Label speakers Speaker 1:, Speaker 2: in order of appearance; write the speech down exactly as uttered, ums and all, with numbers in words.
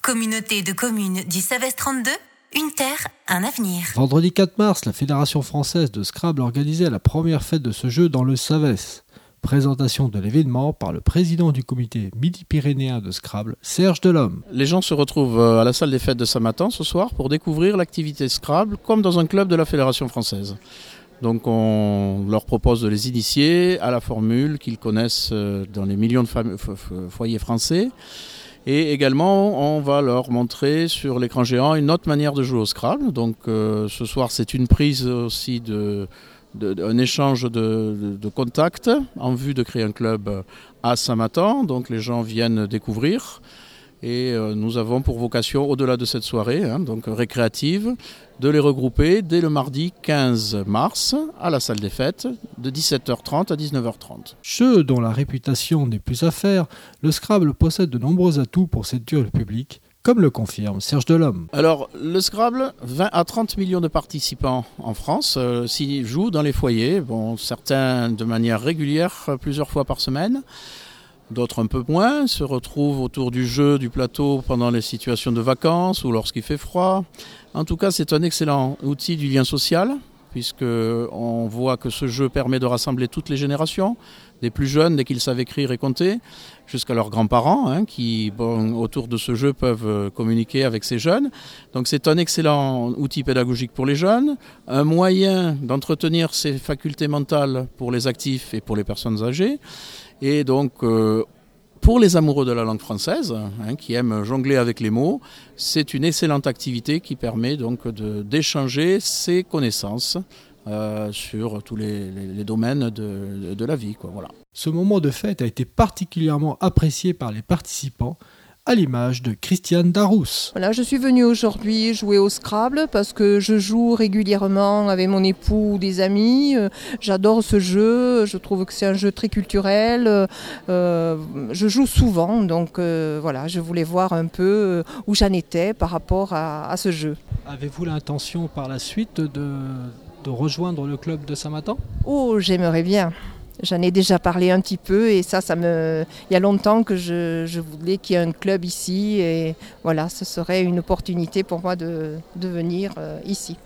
Speaker 1: Communauté de communes du Savès trente-deux, une terre, un avenir.
Speaker 2: Vendredi quatre mars, la Fédération française de Scrabble organisait la première fête de ce jeu dans le Savès. Présentation de l'événement par le président du comité midi-pyrénéen de Scrabble, Serge Delhomme.
Speaker 3: Les gens se retrouvent à la salle des fêtes de Saint-Martin ce soir pour découvrir l'activité Scrabble comme dans un club de la Fédération française. Donc on leur propose de les initier à la formule qu'ils connaissent dans les millions de fam- foyers français. Et également, on va leur montrer sur l'écran géant une autre manière de jouer au Scrabble. Donc euh, ce soir, c'est une prise aussi de... De, de, un échange de, de, de contacts en vue de créer un club à Saint-Martin. Donc les gens viennent découvrir et euh, nous avons pour vocation, au-delà de cette soirée, hein, donc récréative, de les regrouper dès le mardi quinze mars à la salle des fêtes de dix-sept heures trente à dix-neuf heures trente.
Speaker 2: Jeu dont la réputation n'est plus à faire, le Scrabble possède de nombreux atouts pour séduire le public, comme le confirme Serge Delhomme.
Speaker 3: Alors, le Scrabble, vingt à trente millions de participants en France euh, s'y jouent dans les foyers. Bon, certains de manière régulière, plusieurs fois par semaine. D'autres un peu moins, se retrouvent autour du jeu, du plateau pendant les situations de vacances ou lorsqu'il fait froid. En tout cas, c'est un excellent outil du lien social, puisqu'on voit que ce jeu permet de rassembler toutes les générations, des plus jeunes dès qu'ils savent écrire et compter, jusqu'à leurs grands-parents, hein, qui, bon, autour de ce jeu, peuvent communiquer avec ces jeunes. Donc c'est un excellent outil pédagogique pour les jeunes, un moyen d'entretenir ses facultés mentales pour les actifs et pour les personnes âgées. Et donc, euh, pour les amoureux de la langue française, hein, qui aiment jongler avec les mots, c'est une excellente activité qui permet donc de, d'échanger ses connaissances euh, sur tous les, les, les domaines de, de la vie, quoi, voilà.
Speaker 2: Ce moment de fête a été particulièrement apprécié par les participants, à l'image de Christiane Darousse.
Speaker 4: Voilà, je suis venue aujourd'hui jouer au Scrabble parce que je joue régulièrement avec mon époux ou des amis. J'adore ce jeu, je trouve que c'est un jeu très culturel. Euh, je joue souvent, donc euh, voilà, je voulais voir un peu où j'en étais par rapport à, à ce jeu.
Speaker 2: Avez-vous l'intention par la suite de, de rejoindre le club de Saint-Martin ?
Speaker 4: Oh, j'aimerais bien. J'en ai déjà parlé un petit peu et ça, ça me... il y a longtemps que je, je voulais qu'il y ait un club ici et voilà, ce serait une opportunité pour moi de, de venir euh, ici.